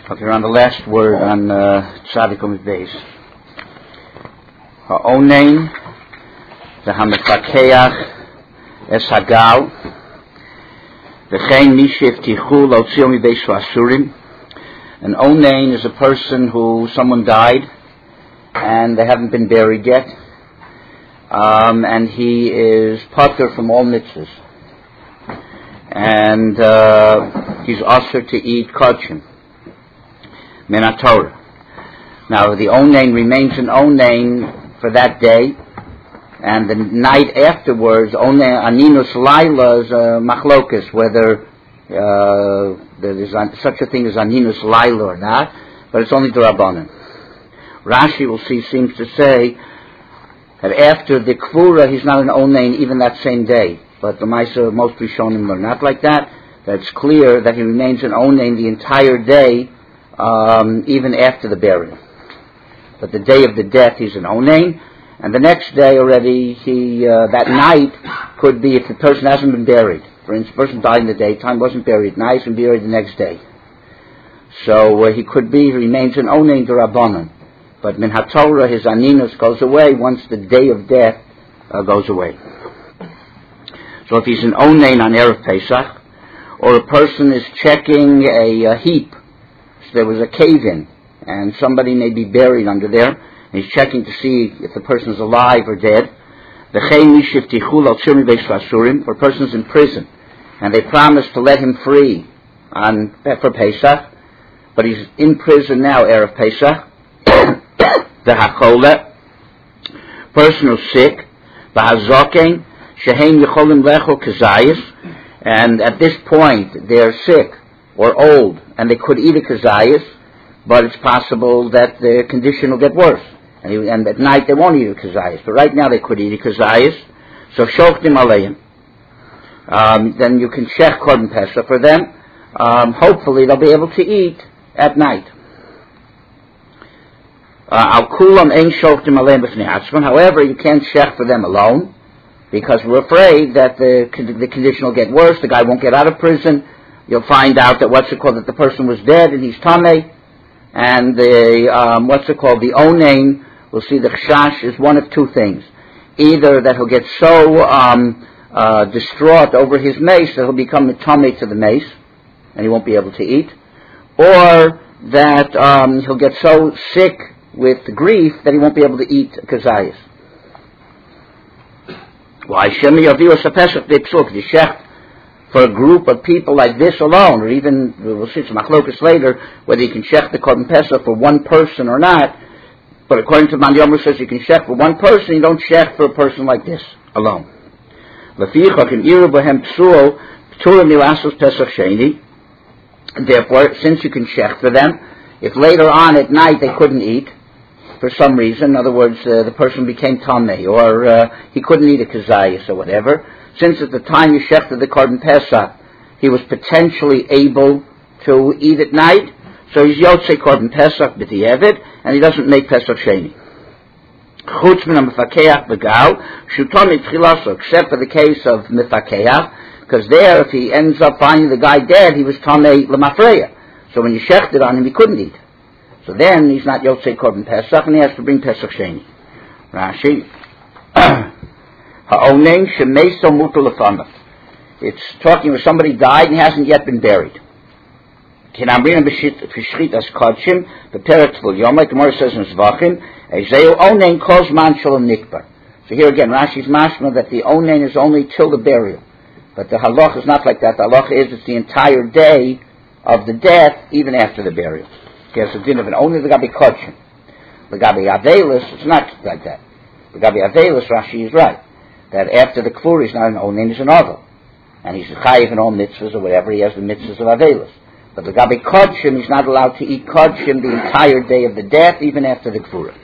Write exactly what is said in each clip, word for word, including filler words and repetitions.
Okay, we're on the last word on Tzadikum Beis. Ha'onein, the Hamifakeach, Es Hagal, V'chein Mishif Tichu L'otzio Mibeis V'asurim. An onein is a person who, someone died, and they haven't been buried yet, um, and he is patur from all mitzvahs. And uh, he's usher to eat kodshim, min haTorah. Now, the onein remains an onein for that day, and the night afterwards, onein aninus laila is a machlokus, whether uh, there is such a thing as aninus laila or not, but it's only d'Rabbanan. Rashi, will see, seems to say that after the Kvura, he's not an onein even that same day. But the Maisa, most Rishonim are not like that. That it's clear that he remains an onein the entire day, um, even after the burial. But the day of the death, he's an onein, and the next day already, he uh, that night could be if the person hasn't been buried. For instance, the person died in the daytime, wasn't buried at night, and buried the next day. So uh, he could be, he remains an onein d'Rabbanan. But min haTorah, his aninus goes away once the day of death uh, goes away. So if he's an onein on Erev Pesach, or a person is checking a, a heap, so there was a cave-in, and somebody may be buried under there, and he's checking to see if the person is alive or dead, for a person is in prison, and they promise to let him free on for Pesach, but he's in prison now, Erev Pesach, the hachole, person who's sick, the hazoken, shehein yecholim lecho kazayis, and at this point they're sick or old, and they could eat a kazayis, but it's possible that their condition will get worse, and, he, and at night they won't eat a kazayis, but right now they could eat a kazayis, so shoktim aleim. Um, then you can shech korban pesach for them. Um, hopefully they'll be able to eat at night. Al kulam ein shoktim aleim b'fnei atzman. However, you can't shech for them alone, because we're afraid that the the condition will get worse. The guy won't get out of prison. You'll find out that what's it called that the person was dead and he's tamei, and the um, what's it called the onein. We'll see the chashash is one of two things: either that he'll get so um, uh, distraught over his mace that he'll become tamei to the mace and he won't be able to eat, or that um, he'll get so sick with grief that he won't be able to eat kazayis. Why Shemi Yavius a Pesach de Psuk, the Shech, for a group of people like this alone, or even, we'll see some machlokas later, whether you can Shech the Korban Pesach for one person or not, but according to Man Yomer says you can Shech for one person, you don't Shech for a person like this, alone. Lefichach in Iru Bohem Psuo, Ptura Milasos Pesach Sheni, therefore, since you can Shech for them, if later on at night they couldn't eat, for some reason, in other words, uh, the person became tamei, or uh, he couldn't eat a kazayis or whatever, since at the time you shechted the korban pesach, he was potentially able to eat at night, so he's yotzei korban pesach b'di'evet, and he doesn't make pesach sheni. Chutz min ha-mefakeach v'gal, shuton mitchilaso, except for the case of mefakeach, because there, if he ends up finding the guy dead, he was tamei l'mafreya. So when you shechted on him, he couldn't eat. So then he's not Yotzei Korban Pesach, and he has to bring Pesach Sheni. Rashi, Ha'onein shemeso mutal lefanav. It's talking where somebody died and he hasn't yet been buried. Kinamrina b'shchit as kodshim b'peret tvul yom, like the Gemara says in Zvachim, Ezeu onein kozman shalom nikbar. So here again, Rashi's mashma that the onein is only till the burial, but the halach is not like that. The halach is it's the entire day of the death, even after the burial. There's a din of an onein, the gabi kodshim. The gabi avelis, it's not like that. The gabi avelis, Rashi is right, that after the kvur he's not an onein, he's an ovel, and he's chayiv in all mitzvahs or whatever, he has the mitzvahs of avelis. But the gabi kodshim, he's not allowed to eat kodshim the entire day of the death, even after the kvura.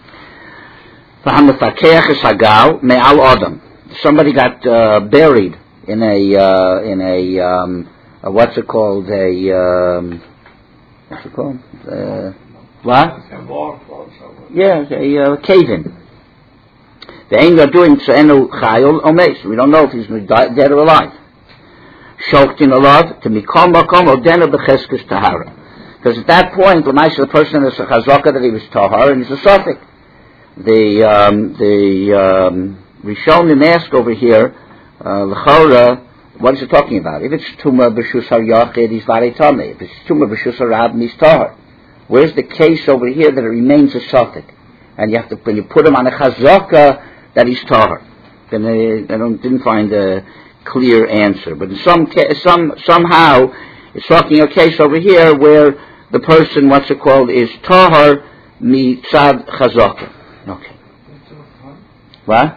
Somebody got uh, buried in a uh, in a, um, a what's it called a um, what's it called uh, what? Yeah, a uh, cave-in. They ain't gonna do him enu chayil or mace. We don't know if he's dead or alive. Shoktin alav to mikol makom odena becheskes tahara. Because at that point, the person is a chazaka that he was tahar, and he's a suffix. The um, the um, Rishonim ask over here, l'chora, uh, what is it talking about? If it's tumah b'shus har-yachid, he's varei tamei. If it's tumah b'shus har-rab, he's tahar. Where's the case over here that it remains a suffix? And you have to, when you put him on a chazaka, that he's tahar. Then I, I don't, didn't find a clear answer. But in some, some, somehow, it's talking a case over here where the person, what's it called, is tahar mitzad chazaka. Okay. What?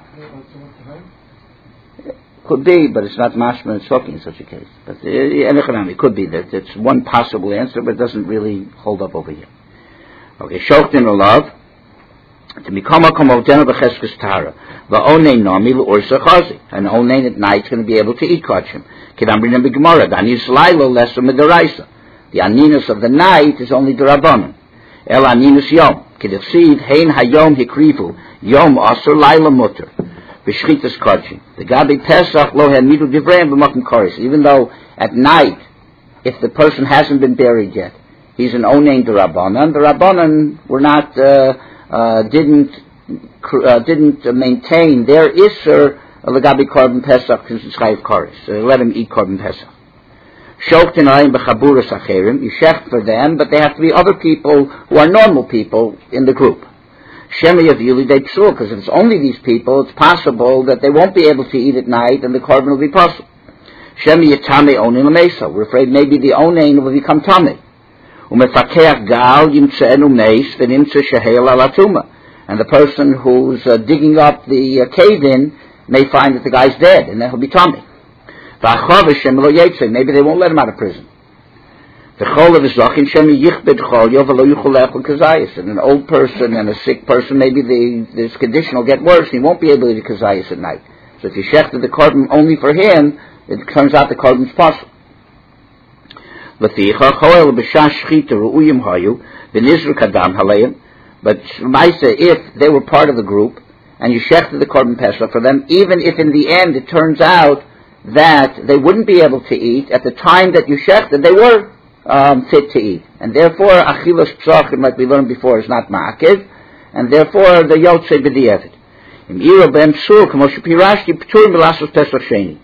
Could be, but it's not mashma and talking in such a case. But uh, it could be that it's one possible answer, but it doesn't really hold up over here. Okay, shoktin olav. To become a komodena b'cheskes tara, va'onein nami l'orsa chazi. An onein at night is going to be able to eat kachim. Kedam b'nei b'gemara, danis lailo lesser midaraisa. The aninus of the night is only derabanan. El aninus yom. Kedefsid hein hayom hikrivu yom asur laila mutter. B'shchitas kachim. The gabi pesach lo hamidu divreim b'makom koris. Even though at night, if the person hasn't been buried yet, he's an onein derabanan. The rabbanan were not. Uh, Uh, didn't uh, didn't uh, maintain their iser legabi korban pesach because it's chayiv koris. So let him eat korban pesach. Shoktin ayin b'chaburas acherim. You shecht for them, but they have to be other people who are normal people in the group. Shemi avili de psul, because if it's only these people, it's possible that they won't be able to eat at night, and the korban will be possible. Shemi yitame onin l'meisa. We're afraid maybe the onin will become tamei. And the person who's uh, digging up the uh, cave-in may find that the guy's dead, and then he'll be tummy. Maybe they won't let him out of prison. And an old person and a sick person, maybe the, this condition will get worse. He won't be able to do kazayas at night. So if you shechted the korban only for him, it turns out the korban's possible. But if they were part of the group and you shechted the korban pesach for them, even if in the end it turns out that they wouldn't be able to eat, at the time that you shechted they were um, fit to eat, and therefore achilas psachim, like we learned before, is not ma'akiv, and therefore the yotzei b'di'evid. Im ira b'em psul k'mo shepirashti p'turim b'lasos pesach sheni.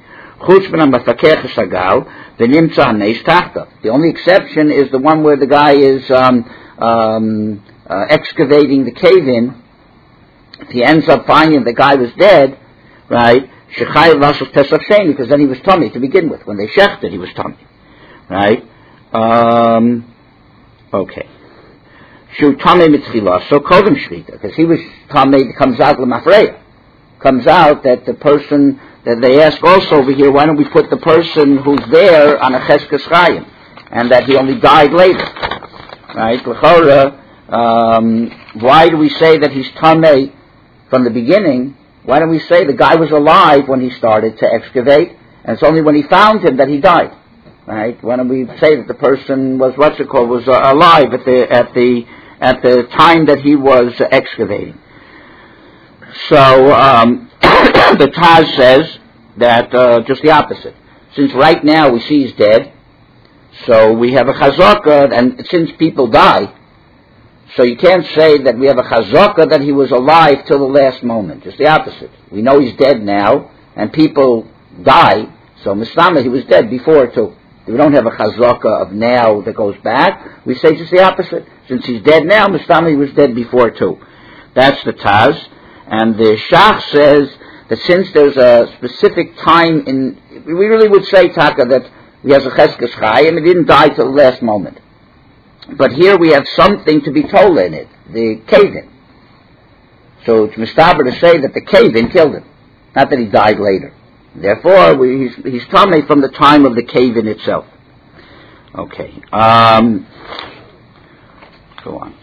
The only exception is the one where the guy is um, um, uh, excavating the cave-in. If he ends up finding the guy was dead, right, because then he was tummy to begin with. When they shechted, he was tummy, right? Um, okay. So kodem shrita, because he was tummy, comes out l'mafreya. Comes out that the person that they ask also over here, why don't we put the person who's there on a cheskes chayim, and that he only died later, right? L'chora, um, why do we say that he's tamei from the beginning? Why don't we say the guy was alive when he started to excavate, and it's only when he found him that he died, right? Why don't we say that the person was what's it called was uh, alive at the at the at the time that he was uh, excavating? So. Um, The Taz says that uh, just the opposite. Since right now we see he's dead, so we have a chazaka, and since people die, so you can't say that we have a chazaka that he was alive till the last moment. Just the opposite. We know he's dead now, and people die, so Mistama, he was dead before too. We don't have a chazaka of now that goes back. We say just the opposite. Since he's dead now, Mistama, he was dead before too. That's the Taz. And the Shach says that since there's a specific time in, we really would say, Taka, that he has a cheskes chayim, he didn't die till the last moment. But here we have something to be told in it, the cave-in. So it's mistaber to say that the cave-in killed him, not that he died later. Therefore, we, he's, he's tamei from the time of the cave-in itself. Okay. Um, go on.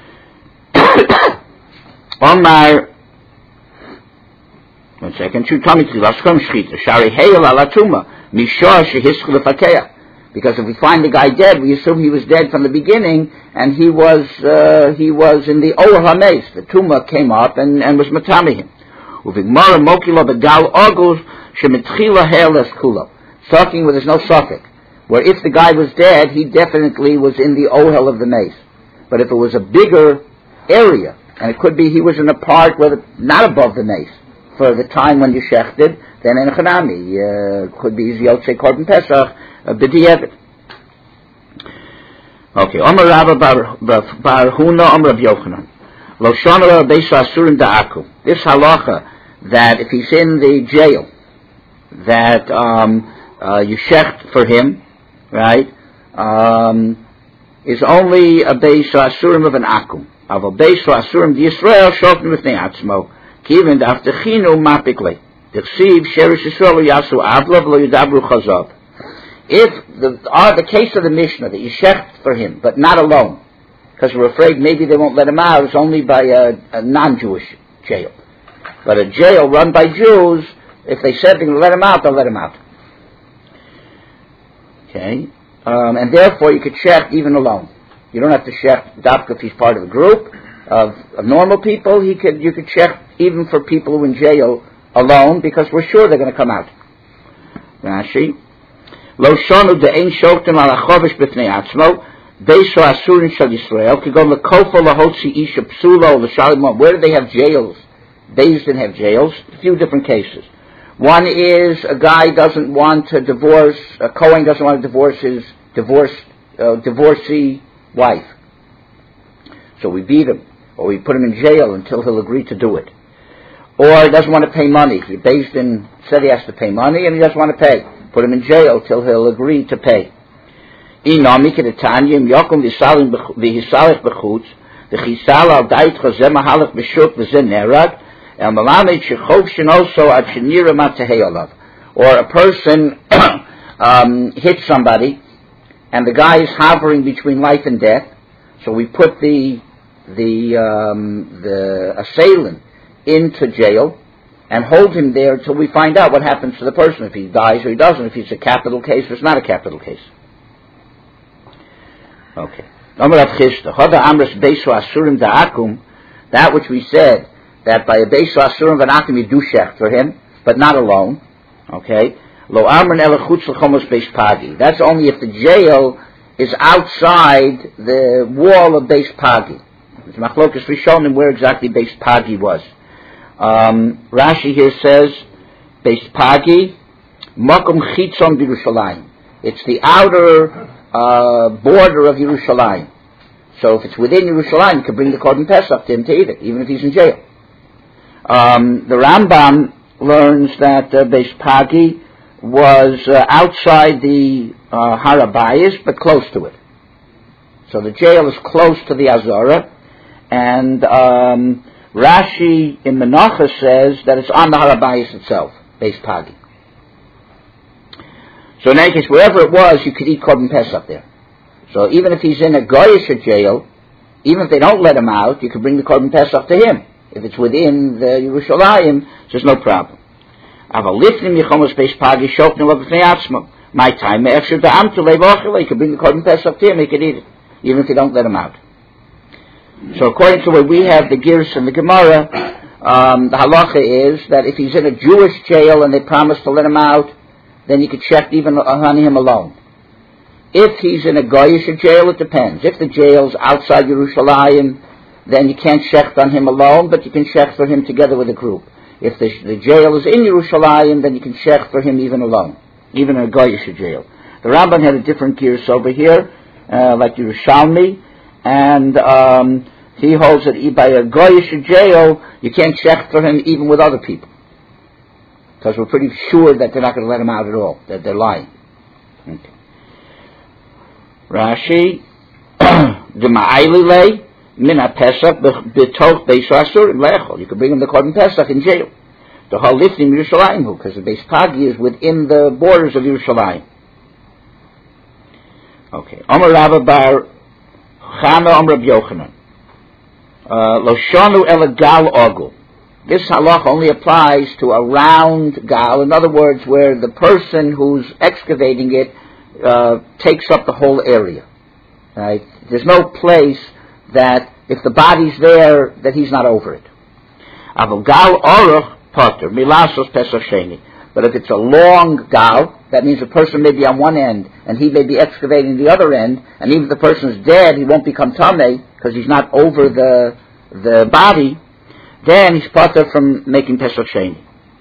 Omar... One second. Because if we find the guy dead, we assume he was dead from the beginning, and he was uh, he was in the Or HaMeis. The tumah came up and, and was matami him. Talking where there's no suffix. where if the guy was dead, he definitely was in the ohel of the mace. But if it was a bigger area, and it could be he was in a part where the, not above the mace, for the time when you shechted, then in chanami, uh, could be Yotzei Korban Pesach, uh, b'di'evet. Okay, Omer Rabba Bar Huna, Omer Rav Yochanan. Lo shana beisa asurim da'aku. This halacha, that if he's in the jail, that um, uh, you shecht for him, right, um, is only a beisa asurim of an akum. Of a beisa asurim d'Yisrael shoftim b'fnei atzmo. Kiven da'aftechinu mapikle. D'chsiv sherish Yisrael yasu avlav lo yidabru chazav. If the, uh, the case of the Mishnah, that you shecht for him, but not alone, because we're afraid maybe they won't let him out, it's only by a, a non-Jewish jail. But a jail run by Jews, if they said they're going to let him out, they'll let him out. Okay? Um, and therefore you could shecht even alone. You don't have to shecht dafka if he's part of a group of, of normal people. He could, you could shecht even for people who are in jail alone, because we're sure they're going to come out. Rashi. Lo shonu de'ein shoktim ala chovish b'fnei atzmo, beiso asurin shal Yisrael, kigon lekofo lahotzi isha psulo l'shalimon. Where do they have jails? Beis Din have jails. A few different cases. One is a guy doesn't want to divorce, a Kohen doesn't want to divorce his divorced, uh, divorcee wife. So we beat him, or we put him in jail until he'll agree to do it. Or he doesn't want to pay money. The Beis Din said he has to pay money, and he doesn't want to pay. Put him in jail till he'll agree to pay. Inami kedetanyim yokum v'hisalim v'hisalech b'chutz v'chisal al dait chazeh mahalach b'shuk v'zeh nerag el malamed shechov shenoso ad shenira matehei olav. Or a person um, hits somebody, and the guy is hovering between life and death. So we put the the um, the assailant into jail and hold him there until we find out what happens to the person, if he dies or he doesn't, if it's a capital case or it's not a capital case. Okay. That which we said, that by a beiso asurim v'anakim you do shecht for him, but not alone. Okay. That's only if the jail is outside the wall of Beis Pagi. It's machlokas rishonim where exactly Beis Pagi was. Um, Rashi here says, Beis Pagi, Makom Chitzon Yerushalayim. It's the outer uh, border of Yerushalayim. So if it's within Yerushalayim, you can bring the Korban Pesach to him to eat it, even if he's in jail. Um, the Rambam learns that uh, Beis Pagi was uh, outside the uh, Har HaBayis, but close to it. So the jail is close to the Azara, and um, Rashi in Menachah says that it's on the Har HaBayis itself, Beis Pagi. So in any case, wherever it was, you could eat Korban Pesach there. So even if he's in a Goyish jail, even if they don't let him out, you could bring the Korban Pesach to him. If it's within the Yerushalayim, there's no problem. My time, you could bring the Korban Pesach to him, he could eat it, even if you don't let him out. So according to what we have, the Girs and the Gemara, um, the halacha is that if he's in a Jewish jail and they promise to let him out, then you could check even on him alone. If he's in a Goyish jail, it depends. If the jail's outside Yerushalayim, then you can't shecht on him alone, but you can shecht for him together with a group. If the, the jail is in Yerushalayim, then you can shecht for him even alone, even in a Goyish jail. The Rambam had a different gears over here, uh, like Yerushalmi, and um, he holds that by a Goyish jail, you can't shecht for him even with other people, because we're pretty sure that they're not going to let him out at all, that they're lying. Okay. Rashi, D'ma'aylilei Mina Pesach b'toch Beis Asurim le'echol. You can bring him the Korban Pesach in jail. The whole lifting Yerushalayim, because the Beis Pagi is within the borders of Yerushalayim. Okay. Omer Rabba bar Chama Omer Rabbi Yochanan. Lo shonu ela gal ogul. This halach only applies to a round gal. In other words, where the person who's excavating it uh, takes up the whole area. Right? There's no place that if the body's there, that he's not over it. Avol gal oroch potter milasos pesach sheni. But if it's a long gal, that means a person may be on one end, and he may be excavating the other end, and even if the person is dead, he won't become tamei, because he's not over the the body, then he's potter from making Pesach Sheni.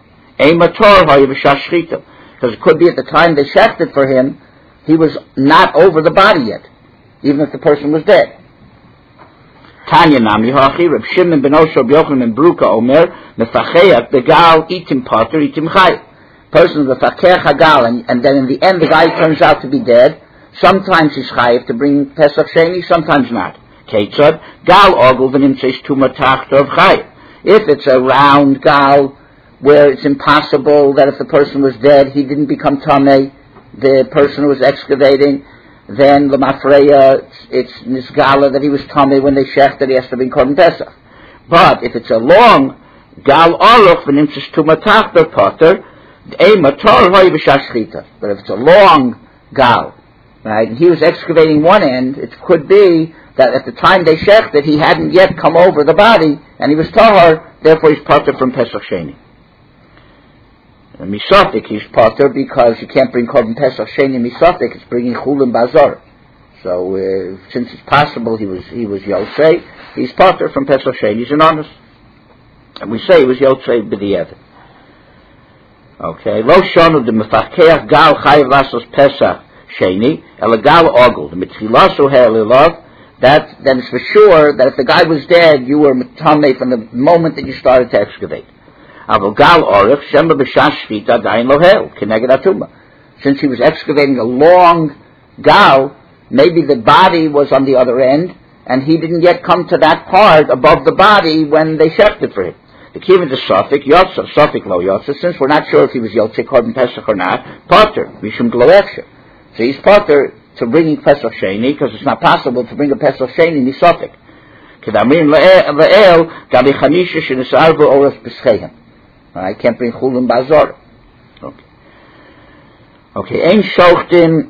Because it could be at the time they shechted for him, he was not over the body yet, even if the person was dead. Tanya Nami Hachi, Reb Shimon ben Osho B'Yochanan ben Bruka Omer, Mefacheach Begal Itim Potter Itim Chay. Person of the Fakech Hagal, and, and then in the end the guy turns out to be dead. Sometimes he's chayiv to bring Pesach Sheni, sometimes not. Ketzad Gal Ogul V'Nim Tzeis Tuma Tachta of Chayiv. If it's a round gal where it's impossible that if the person was dead he didn't become tamei, the person who was excavating, then the mafreya, it's nisgala that he was tamei when they shechted, he has to bring korban pesach. But if it's a long gal aruch v'nim tzis tumatach potter, a matar hoy b'shashchita. But if it's a long gal, right, and he was excavating one end, it could be that at the time they shechted he hadn't yet come over the body, and he was tahar, therefore he's potter from Pesach Sheni. Misafik, he's potter because you can't bring korban Pesach Sheni misafik. It's bringing chulin bazar. So uh, since it's possible he was he was yotzei, he's potter from Pesach Sheni. He's an honest, and we say he was yotzei b'di'evet. Okay, lo shonu de mefakeach gal chayiv lasos Pesach Sheni el gal ogul the mitchilaso ha'elilav. That then it's for sure that if the guy was dead, you were tamei from the moment that you started to excavate. Since he was excavating a long gal, maybe the body was on the other end, and he didn't yet come to that part above the body when they shechted for him. The kiva to Suffolk, Yotza, Suffolk lo Yotza, since we're not sure if he was Yotze korban Pesach or not, Potter, Mishum Gloefsha. So he's Potter to bringing Pesach Sheni, because it's not possible to bring a Pesach Sheni in Suffolk. Kedamrin le'el, gabi chamisha shenisarvu oras b'schehem. I can't bring chulin bazar. Okay. Okay. Ein shochtin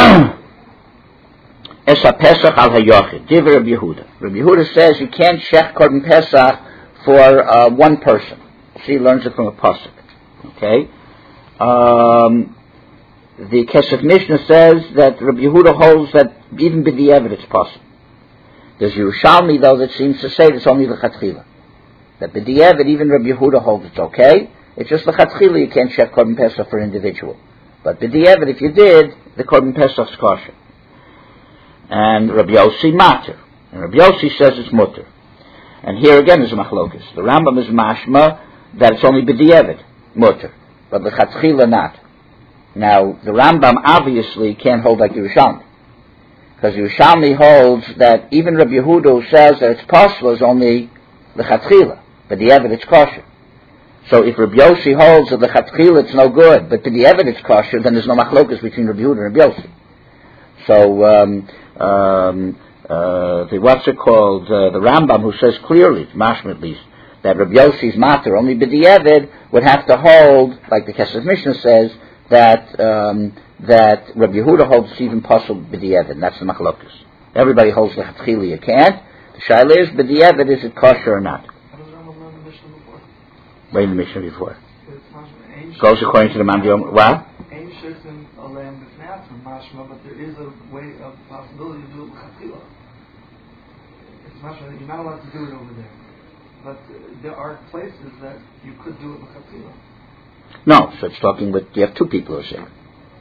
es a Pesach al hayochid. Divrei Rabbi Yehuda. Rabbi Yehuda says you can't shech korban Pesach for uh, one person. She learns it from a pasuk. Okay. Um, the Kesef Mishnah says that Rabbi Yehuda holds that even b'di'evet it's possible. There's Yerushalmi though that seems to say it's only the chatchila. That b'di'evet even Rabbi Yehuda holds it's okay. It's just the chatchila you can't shech korban Pesach for an individual. But b'di'evet if you did, the korban Pesach's kosher. And Rabbi Yossi mater. And Rabbi Yossi says it's mutter. And here again is a machlokus. The Rambam is mashma that it's only b'di'evet, mutter. But the chatchila not. Now, the Rambam obviously can't hold like Yerushalmi. Because Yerushalmi holds that even Rabbi Yehuda who says that it's possible is only the chatchila. But the evidence it's kosher. So if Rabbi Yossi holds that the chatchila it's no good, but the evidence it's kosher, then there's no machlokus between Rabbi Yehuda and Rabbi Yossi. So, um, um, uh, the, what's it called, uh, the Rambam who says clearly, mashma at least, that Rabbi Yossi's matter only b'di'evet would have to hold, like the Kesef Mishnah says, that um, that Rabbi Yehuda holds it's even possible b'di'evet, and that's the machlokus. Everybody holds the chatchila you can't. The shaila is b'di'evet, is it kosher or not? How does Rambam learn the Mishnah before? Where in the Mishnah before? Goes according to the Mamdi. Well? Ein shirtin aleim b'fnei atzmim mashma, but there is a way of possibility to do it with chatchila. It's mashma that you're not allowed to do it over there, but uh, there are places that you could do it with chatchila. No, so it's talking with, you have two people who are sick.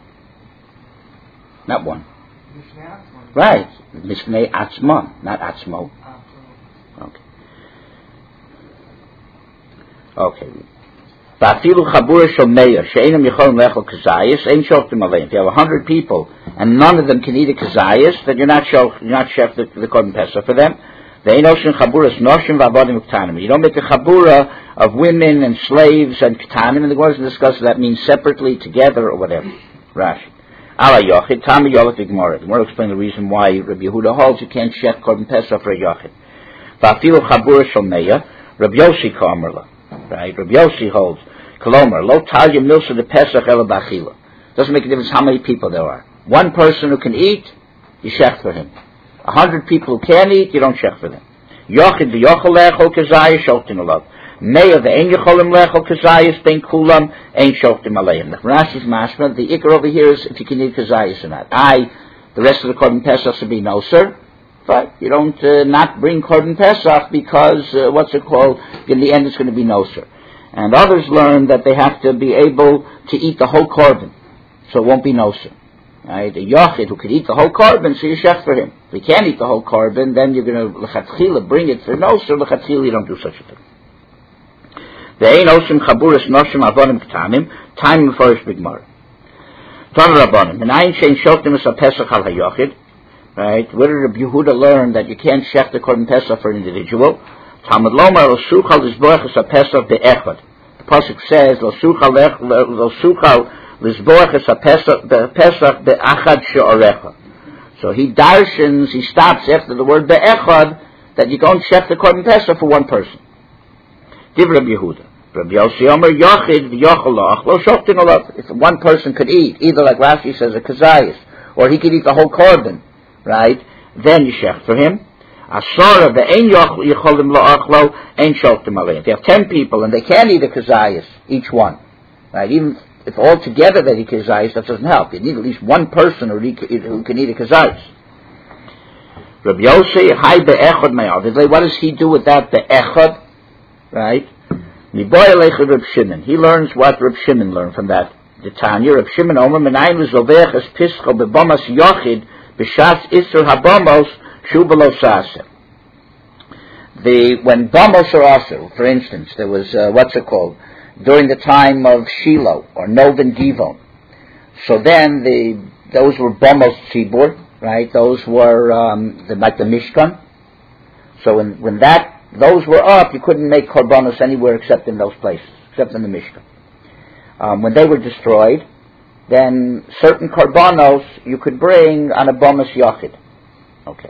Not one. B'fnei atzmim. Right. Mishmei atzmon, not atzmo. Okay. Okay. If you have a hundred people and none of them can eat a kazayas, then you're not show, you're not chef the, the korban pesach for them. You don't make a chabura of women and slaves and ketanim, and the Gemara discuss that means separately, together, or whatever. Rashi. Ala yochid, tami yolet the Gemara. The Gemara explain the reason why Rabbi Yehuda holds you can't chef korban pesach for a yochid. Va'afilu chabura shomeya, Rabbi Yossi kamerla. Right? Rabbi Yossi holds. Kolomar, lo talya milsa de pesach ela b'achila. Doesn't make a difference how many people there are. One person who can eat, you shech for him. A hundred people who can't eat, you don't shech for them. Yochid v'yochel lechol kezayah shoktin alav. Meya ve'en yecholim lechol kazayis ben kulam ein shoftim aleim. The Rashi's mashma, the ikar over here is if you can eat kazayis or not. I, the rest of the Korban Pesach should be no, sir. But you don't uh, not bring Korban Pesach because, uh, what's it called, in the end it's going to be no, sir. And others learn that they have to be able to eat the whole korban, so it won't be no, sir. Right? A yachid who could eat the whole korban, so you shech for him. If he can't eat the whole korban, then you're going to lechatchila bring it for no, sir. Lechatchila you don't do such a thing. The ein osim chaburas noshim avonim k'tamim time first big mar. Tan rabbanim menayin shein shoftim es pesach al hayachid. Right? Where did Rabbi Yehuda learn that you can't shech the korban pesach for an individual? Talmud lomar lo suchal lizboach es pesach be'echad. The pasuk says lo suchal lo suchal lizboach es pesach be'pesach be'achad she'orecha. So he darshans, he stops after the word be'echad that you don't shech the korban pesach for one person. Div Rabbi Yehuda. Rabbi Yossi Omer Yochid v'Yochalach Lo Shoftin Olav. If one person could eat, either like Rashi says a kazayis, or he could eat the whole korban, right? Then you shech for him. Asara ve'ein Yocholim Lo'achlo Ein Shoftim Aleim. If you have ten people and they can't eat a kazayis, each one, right? Even if all together they eat kazayis, that doesn't help. You need at least one person who can eat a kazayis. Rabbi Yossi Hai be'echad me'av. What does he do with that be'echad? Right? He learns what Reb Shimon learned from that. The Tanya, Reb Shimon Omer, Menayin l'zovech es pischo bebamas yochid b'shas isur habamos shu below saseh. The, when bamos are also, for instance, there was, uh, what's it called, during the time of Shiloh, or Noven Givon. So then the, those were bamos tzibur, right? Those were, um, the, like the Mishkan. So when, when that, those were up, you couldn't make korbanos anywhere except in those places, except in the Mishkan. Um, when they were destroyed, then certain korbanos you could bring on a bomas yachid. Okay.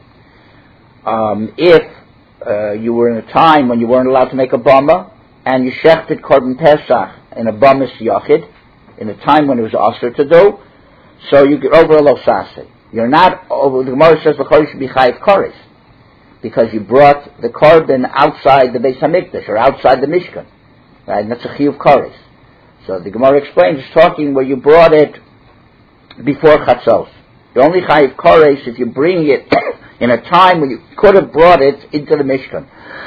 Um, if uh, you were in a time when you weren't allowed to make a bama, and you shechted korban pesach in a bomas yachid, in a time when it was aser to do, so you get over a losase. You're not over. The Gemara says the chol should be chayiv koris, because you brought the korban outside the Beis Hamikdash, or outside the Mishkan. Right? And that's a chiyuv koris. So the Gemara explains, it's talking where you brought it before Chatzos. You're only chayiv koris if you bring it in a time when you could have brought it into the Mishkan.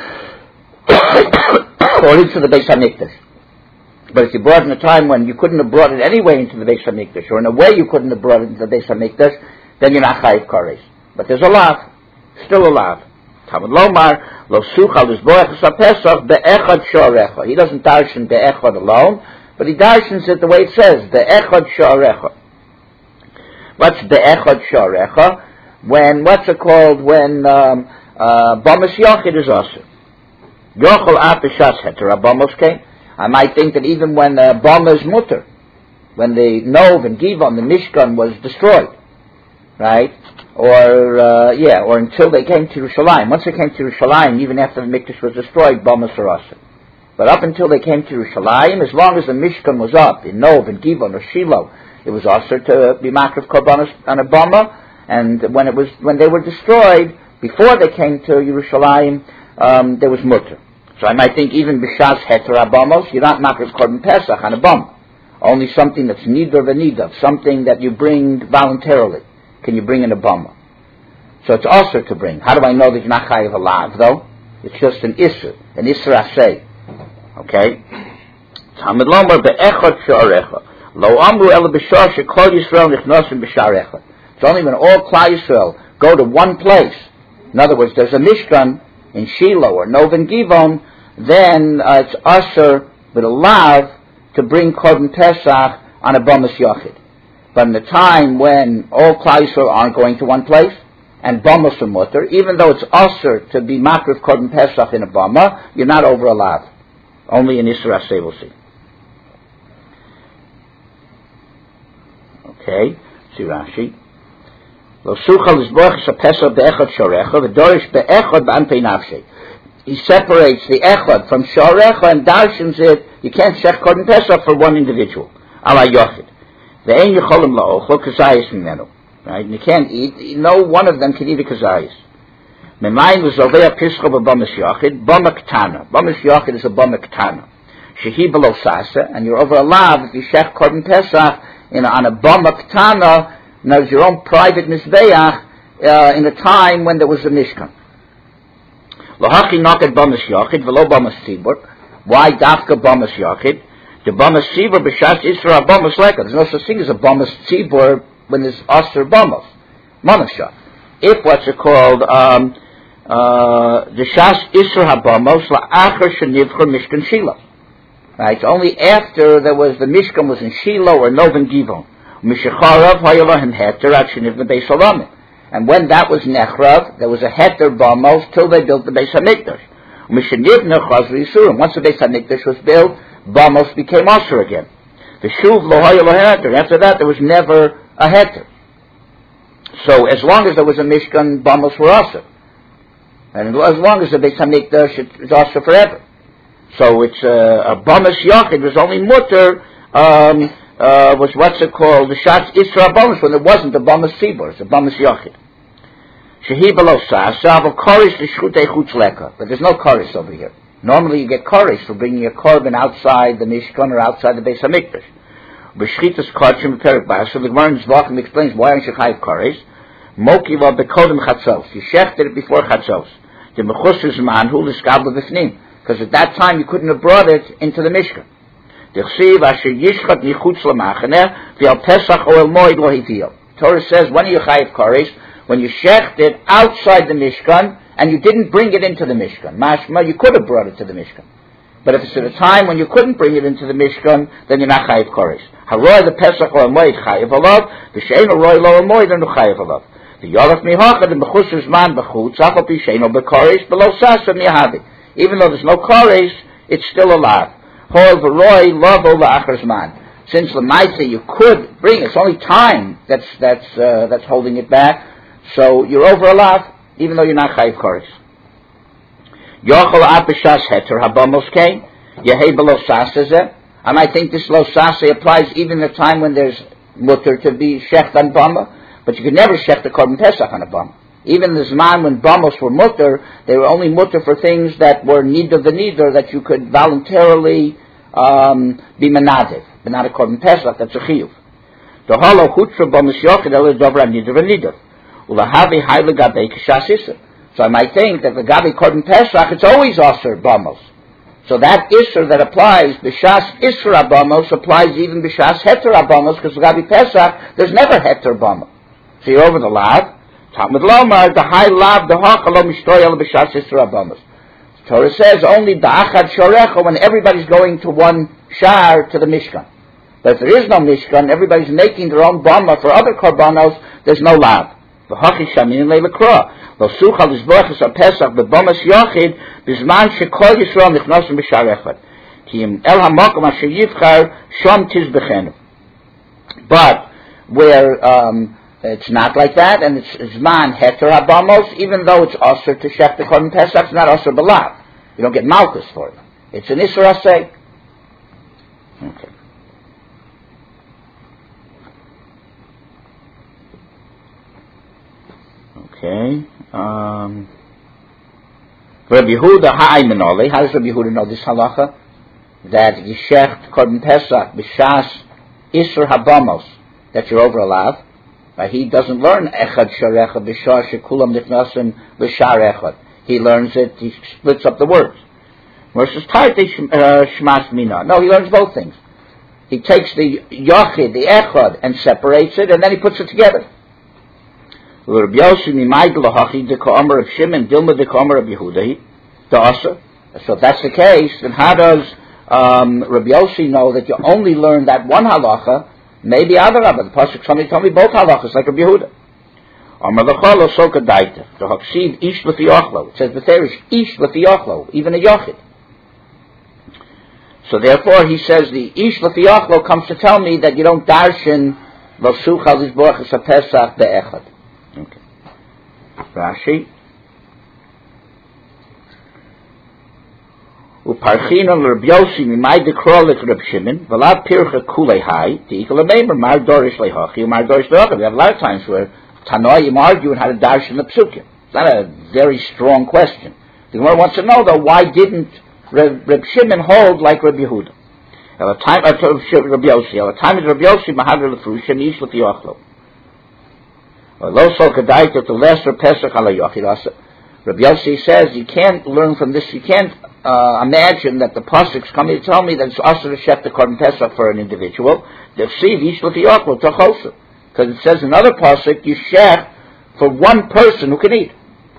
or into the Beis Hamikdash. But if you brought it in a time when you couldn't have brought it anyway into the Beis Hamikdash, or in a way you couldn't have brought it into the Beis Hamikdash, then you're not chayiv koris. But there's a lav, still a lav. Talmud Lomar Lo Suchal Lizboach Es HaPesach Be'echad Shorecha. He doesn't darshan Be'echad alone, but he darshans it the way it says Be'echad Shorecha. What's Be'echad Shorecha? When what's it called? When um, uh, Bamas Yochid is also Yochel Apishas Heter Abamos came. I might think that even when uh, Bama is mutter, when the Nov and Givon, the Mishkan was destroyed, right? Or, uh, yeah, or until they came to Yerushalayim. Once they came to Yerushalayim, even after the Mikdash was destroyed, Bamas are also. But up until they came to Yerushalayim, as long as the Mishkan was up, in Nov and Givon or Shiloh, it was also to be Makrav Korbanos on a Bama, and when it was, when they were destroyed, before they came to Yerushalayim, um, there was Mutter. So I might think even B'shas Heter Abamos, you're not Makrav Korban Pesach on a Bama. Only something that's Nidar v'Nidav, something that you bring voluntarily. Can you bring in a bama? So it's also to bring. How do I know that you're not chayiv alav, though? It's just an isser, an isser asay. Okay? Talmud lomar be'echad she'arecha. Lo amru ela b'shar she'kol Yisrael nichnosim b'sharecha. It's only when all Klal Yisrael go to one place. In other words, there's a Mishkan in Shiloh or Noven Givon, then uh, it's usher with a lav to bring Korban Pesach on a Bamas Yochid. But in the time when all Klal Yisrael aren't going to one place, and Bamas are mutter, even though it's usher to be Makrav Korban Pesach in a Bama, you're not over a lav. Only in Isra Aseh we'll see. Okay, see Rashi. He separates the echad from shorecha and darshans it. You can't shech korban pesach for one individual. Ala yochid. Ve'en yecholim la'ochlo kazayis mimenu. Right? You can't eat. No one of them can eat a kazayis. Memayin l'zovea pischa b'bamas yachid, bama ktana. Bamas yachid is a bama ktana. Shehi below sasa, and you're over a lav if you shech korban pesach in a, on a bama ktana, now it's your own private mizbeach uh, in a time when there was a mishkan. Lahachi naket bamas yachid v'lo bamas tzibur. Why dafka bamas yachid? The bamas tzibur b'shas isra bamas leka. There's no such thing as a bamas tzibur when there's asr bamas. Manasha. If what's it called, um, uh, the shas isra habamos la'achar shenivcher mishkan Shiloh. Right, only after there was the Mishkan was in Shiloh or Noven Givon. Mishacharav hayalahim heter at sheniv beis halamim. And when that was nechrav, there was a heter bamos till they built the Beis Hamikdash. Mishenivna chazri yisurim. Once the Beis Hamikdash was built, bamos became asher again. The shuv lo hayalah heter. After that, there was never a heter. So as long as there was a Mishkan, bamos were asher, and as long as the Beis Hamikdash, it was asher forever. So it's uh, a bamas yachid was only mutter, um, uh, was what's it called, the shatz isra bamas, when it wasn't a bamas tzibur, it's a bamas yachid. Shehi below sas, shav korish l'shchutei chutz leka, but there's no korish over here. Normally you get korish for bringing a korban outside the Mishkan or outside the Beis Hamikdash. B'shchitas karchim perik ba'as, so the Gemara in Zvachim explains why aren't you chayiv korish? Moki va bekodem chatzos, you shechted it before chatzos. The mechusar zman hu l'skabla b'fnim. Because at that time you couldn't have brought it into the Mishkan. Torah says, when you chayiv korish, when you shecht it outside the Mishkan, and you didn't bring it into the Mishkan. Mashma, you could have brought it to the Mishkan. But if it's at a time when you couldn't bring it into the Mishkan, then you're not chayiv korish. Haroy the Pesach or Moed chayiv alav, v'shein roy lo Moed and chayiv alav. The Yoraf mihachad and b'chus zman b'chutz, afal pi shein b'korish, below sasa mihadi. Even though there's no korish, it's still alive. However, roy love over acharzman. Since l'maisa you could bring it, it's only time that's that's uh, that's holding it back. So you're over alive, even though you're not chayiv korish. Yochel apishas heter habamos kain yehei below saseh, and I think this lo saseh applies even the time when there's mutter to be shecht on bama, but you could never shecht the korban pesach on a bama. Even the Zman when Bamos were mutter, they were only mutter for things that were need of the neither, that you could voluntarily um, be menadiv. But not a korban pesach, that's a chiyuv. The halo hutra Bamos yochid ele dovra neither v'neither. Ulahavi haile gabei k'shas isser. So I might think that the gabi korban pesach, it's always aser Bamos. So that isser that applies, b'shas isser Bamos, applies even b'shas heter Bamos, because the gabi pesach, there's never heter Bamos. So you're over the lav. Talmud Lomar, the high lav, the hachalo mishtoyel b'shas isra bamas. Torah says only the achad shorecha when everybody's going to one shar to the Mishkan. But if there is no Mishkan, everybody's making their own bama for other korbanos, there's no lav. V'hachi shamin le'lekra. Lo sucha l'zborachas ha-pesach b'bamas yochid b'zman shekol Yisrael nichnosim b'shar echad. Ki im el ha'makom asher yivchar shom tizbechenu. But where um, it's not like that, and it's Zman Heter Habamos, even though it's Asr to Shech the Korban Pesach, it's not Asr Balav. You don't get Malchus for it. It's an Isra Asay. Okay. Okay. Um, Rabbi Yehuda Ha'aymanole, how does Rabbi Yehuda know this halacha? That Yishech Korban Pesach, B'shas Isra Habamos, that you're over Alav. Uh, he doesn't learn echad sharecha b'shar shekulam nichnasim b'shar echad. He learns it. He splits up the words. Versus tarte shmas mina. No, he learns both things. He takes the yachid, the echad, and separates it, and then he puts it together. Rabbi Yossi mimaydel hachi de ka'amar of Shimon dilma de ka'amar of Yehuda the asa. So if that's the case, then how does um, Rabbi Yossi know that you only learn that one halacha? Maybe other Rabbi. The pasuk somebody told me both halachas like Rabbi Yehuda. Amar l'chol soka daita. The haksiv ish l'fi ochlo. It says b'therish ish l'fi ochlo, even a yochid. So therefore he says the ish l'fi ochlo comes to tell me that you don't darshan l'such al yizborachas ha'pesach be'echad. Okay. Rashi. Uparchina l'Rabbi Yossi mimay dekro l'Rabbi Shimon v'lav pircha kulei hai t'ikol l'meimer mar dorish lehachi mar dorish lehachi. We have a lot of times where Tanoim arguing how to darshan the psukim. not a very strong question. The Gemara wants to know, though, why didn't Reb, Reb Shimon hold like Reb Yehuda? At the time of Reb Yossi, at the time of Reb Yossi, Mahadir Lefrush, and Ish Lefi Ochlo. Lo Sol Kedai to lesser Pesach ala Yochid. Reb Yossi says you can't learn from this. You can't uh, imagine that the pasuk's coming to tell me that it's also to shech the korban Pesach for an individual. They'll see Ish Lefi Ochlo Tochosu, because it says in another pasuk you shech for one person who can eat.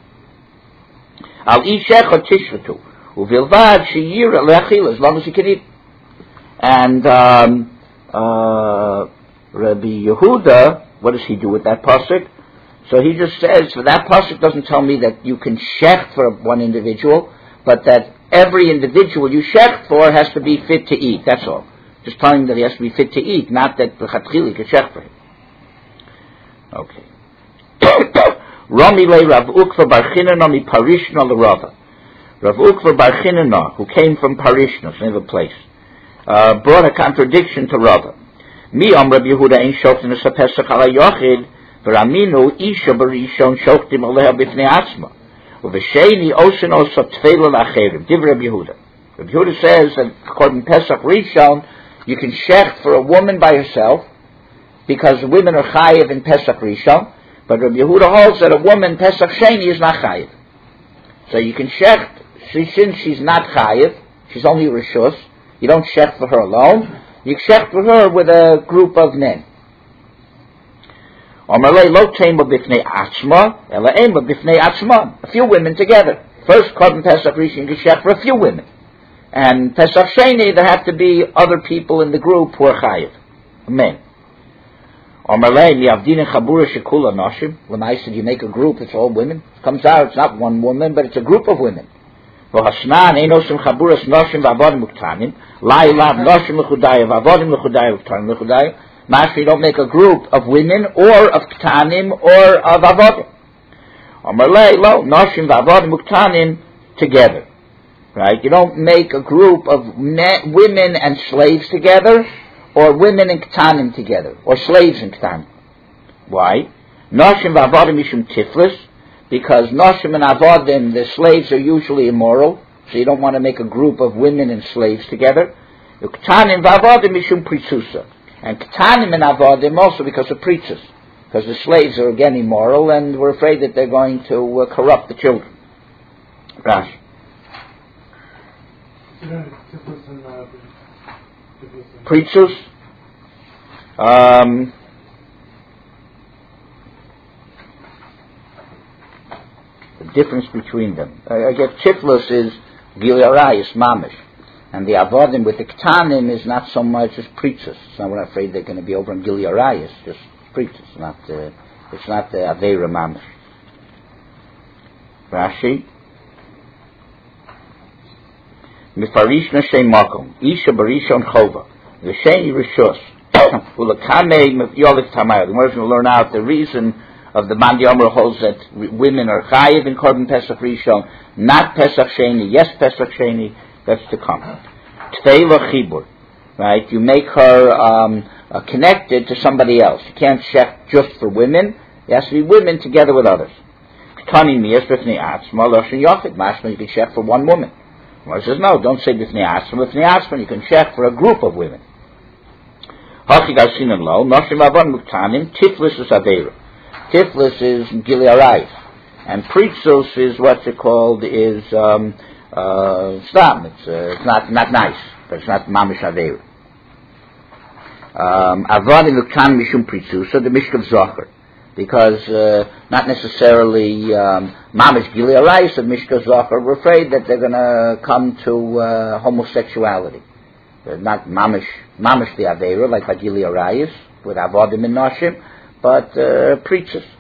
Al ishech or tishvatu uvilvad sheyira leachil, as long as he can eat. And um, uh, Rabbi Yehuda, what does he do with that pasuk? So he just says, so that pasuk doesn't tell me that you can shech for one individual, but that every individual you shech for has to be fit to eat. That's all. Just telling him that he has to be fit to eat, not that the chatchili can shech for him. Okay. Rami le Rav Ukva bar Chinana mi Parishna l'Rava. Rav Ukva bar Chinana, who came from Parishna, name of a place, uh, brought a contradiction to Rava. Mi am Rabbi Yehuda ein shoftim es Pesach ala Yochid, v'raminu isha barishon shoftim aleha b'fnei atzma, u'v'sheini osin osa tefela l'acherim. Div Rabbi Yehuda. Rabbi Yehuda says that according to Pesach Rishon, you can shech for a woman by herself, because women are chayiv in Pesach Rishon, but Rabbi Yehuda holds that a woman, Pesach Sheni, is not chayiv. So you can shech, since she's not chayiv, she's only rishus, you don't shech for her alone, you shech for her with a group of men. A few women together. First, Korban Pesach Rishon, you can shech for a few women. And Pesach Sheni, there have to be other people in the group who are chayiv, men. You make a group, it's all women. It comes out, it's not one woman, but it's a group of women. You don't make a group of women or of ktanim or of avodim together. Right? You don't make a group of men, women and slaves together, or women and ktanim together, or slaves and ktanim. Why? Noshim v'avodim mishum tiflis, because noshim and avodim, the slaves are usually immoral, so you don't want to make a group of women and slaves together. Ktanim v'avodim mishum pritzusa, and ktanim and avodim also because of pritzus, because the slaves are again immoral, and we're afraid that they're going to uh, corrupt the children. Rashi. Pritzus, um, the difference between them. I, I guess Tiflus is Gilarayis, Mamish, and the Avodim with the Ktanim is not so much as Pritzus. So we're not afraid they're going to be over in Gilarayis, just Pritzus, not uh, it's not the Aveira Mamish. Rashi. Mifarishna Shem Makom, Isha Barishon Chova, V'Sheni Rishus, Ulakame Yolik Tamayah. We're going to learn out the reason of the Bandi Omer holds that women are chayiv in Korban Pesach Rishon, not Pesach Sheni, yes Pesach Sheni, that's to come. Tfeila Chibur, right? You make her um, uh, connected to somebody else. You can't shech just for women, it has to be women together with others. Ktani Miyas B'fnei Atzma, Loshen Yochid, Mashma, you can shech for one woman. Well, says, no, don't say B'fnei Atzma. B'fnei Atzma, you can shech for a group of women. Hachi Garsinan Lo, Noshim Avon Muktanim, Tiflis is Aveira. Tiflis is Gilearayis. And Pritzus is what's it called, is, um, uh, Stam. It's, uh, it's not, not nice, but it's not Mamish Aveira. Um, Avon Muktanim Mishum Pritzus, so the Mishkav Zocher. Because uh, not necessarily um, Mamish Gilearayis of Mishka Zocher, we're afraid that they're going to come to uh, homosexuality. They're not Mamish, Mamish the Aveira, like by Gilearayis, with Avodim and Noshim, but uh, preachers.